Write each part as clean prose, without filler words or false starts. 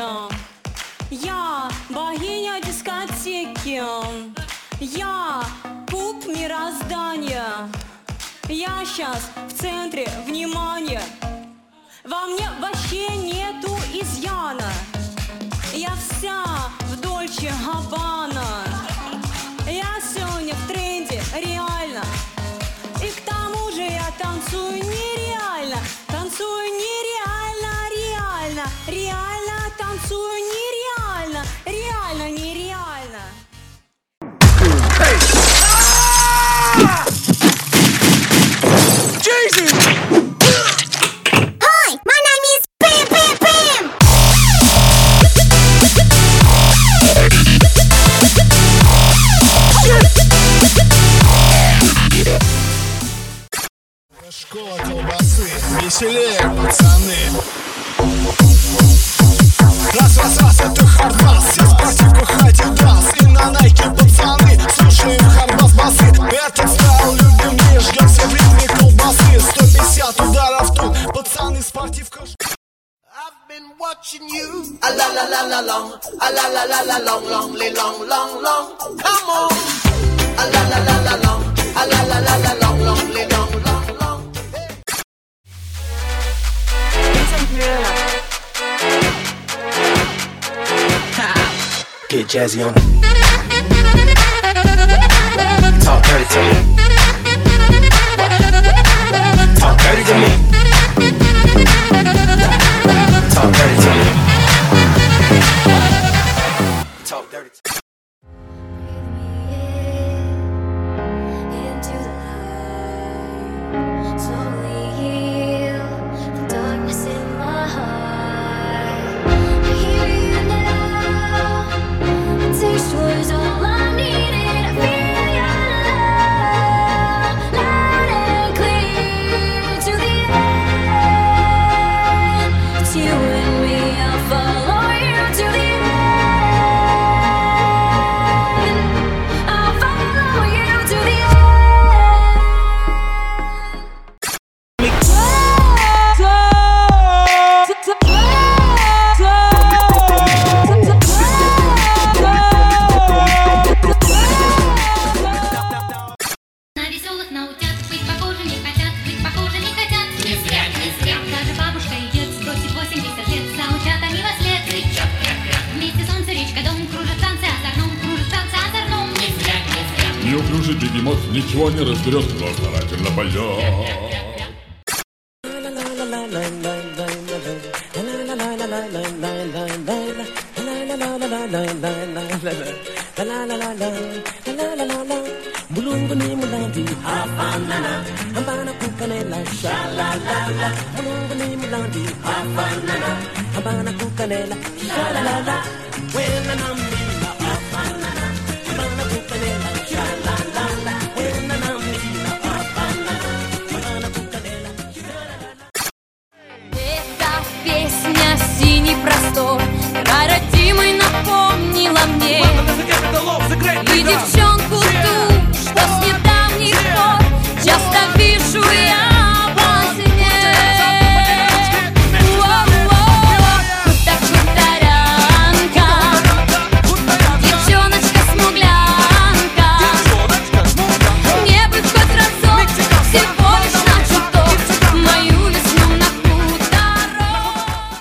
Я богиня дискотеки. Я пуп мироздания. Я сейчас в центре внимания. Во мне вообще нету изъяна. Я вся в Дольче Габбана. Я сегодня в тренде, реально. И к тому же я танцую нереально. Танцую нереально, реально. Реально танцую нереально. Реально, нереально. Hi, my name is Pim Pim Pim. Школа колбасы, веселее, пацаны. Раз, это хардбас. Я спортивку Адидас и на найке, пацаны. Слушаем хардбас басы. Этот стайл любим, не ждем все в ритме колбасы. 150 ударов тут, пацаны, спортивка. I've been watching you. A la la la la long, a la la la la long, long, long, long, long. Come on. A la la la la long, a la la la la long, long, long, long, long. Get jazzy on it. Talk dirty to me. Talk dirty to me. Talk dirty to me. Talk dirty to me. Неуклюжий бегемот ничего не разберет, но старательно поет. Синий простор, рай родимый напомнила мне и девчонку ту, что с недавних пор часто вижу я во сне. Так хуторянка, девчоночка-смуглянка, мне бы хоть разок, всего лишь на чуток, мою весну на хуторок.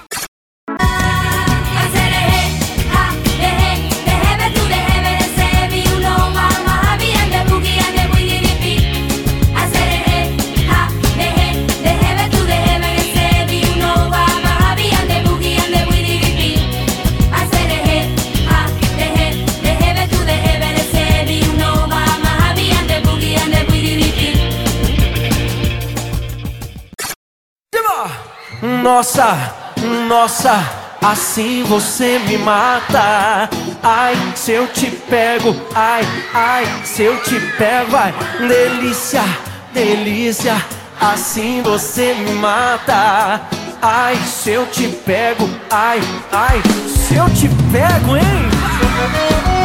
Nossa, nossa, assim você me mata. Ai, se eu te pego, ai, ai, se eu te pego, ai, delícia, delícia, assim você me mata. Ai, se eu te pego, ai, ai, se eu te pego, hein?